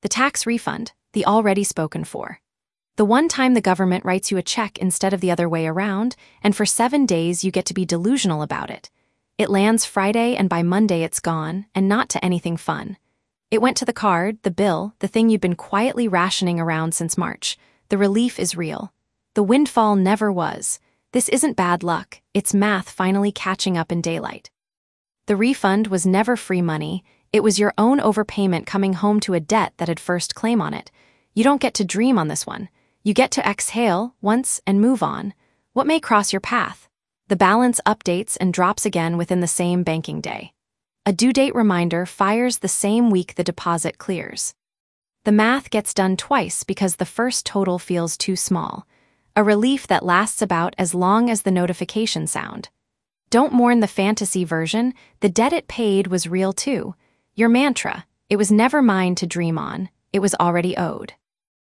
The tax refund, the already spoken for. The one time the government writes you a check instead of the other way around, and for 7 days you get to be delusional about it. It lands Friday and by Monday it's gone, and not to anything fun. It went to the card, the bill, the thing you've been quietly rationing around since March. The relief is real. The windfall never was. This isn't bad luck, it's math finally catching up in daylight. The refund was never free money, it was your own overpayment coming home to a debt that had first claim on it. You don't get to dream on this one. You get to exhale once and move on. What may cross your path? The balance updates and drops again within the same banking day. A due date reminder fires the same week the deposit clears. The math gets done twice because the first total feels too small. A relief that lasts about as long as the notification sound. Don't mourn the fantasy version, the debt it paid was real too. Your mantra, it was never mine to dream on, it was already owed.